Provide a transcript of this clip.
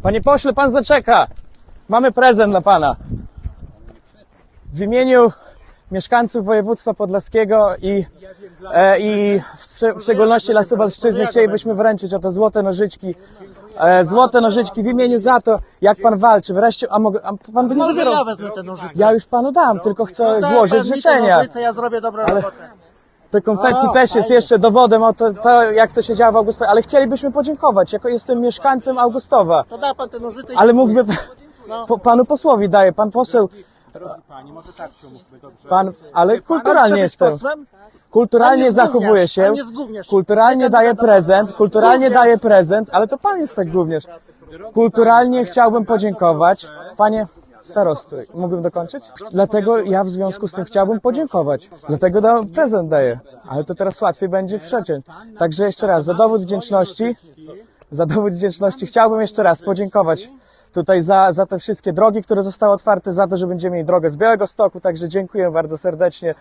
Panie pośle, pan zaczeka. Mamy prezent dla pana. W imieniu mieszkańców województwa podlaskiego i w szczególności Lasów Olsztyzny chcielibyśmy wręczyć oto złote nożyczki. Złote nożyczki w imieniu za to, jak pan walczy. Wreszcie, a pan by nie zabierał? Ja wezmę te nożyce. Ja już panu dam, tylko chcę Daj złożyć pan mi te życzenia. nożyce, ja zrobię dobrą robotę. Te konfetti też jest jeszcze dowodem o to, jak to się działo w Augustowie. Ale chcielibyśmy podziękować, jako jestem mieszkańcem Augustowa. To da pan te nożyce i Ale mógłby panu posłowi daje, pan poseł. Pani, może tak się umówmy, dobrze. Pan, ale kulturalnie jestem. posłem? Kulturalnie zachowuje się. nie zgówniasz. Kulturalnie daje prezent, ale to pan jest tak gówniarz. Kulturalnie chciałbym podziękować. Panie starosto, mógłbym dokończyć? Dlatego ja w związku z tym chciałbym podziękować. Dlatego prezent daję. Ale to teraz łatwiej będzie przeciąć. Także jeszcze raz, za dowód wdzięczności chciałbym jeszcze raz podziękować tutaj za te wszystkie drogi, które zostały otwarte, za to, że będziemy mieli drogę z Białegostoku, także dziękuję bardzo serdecznie.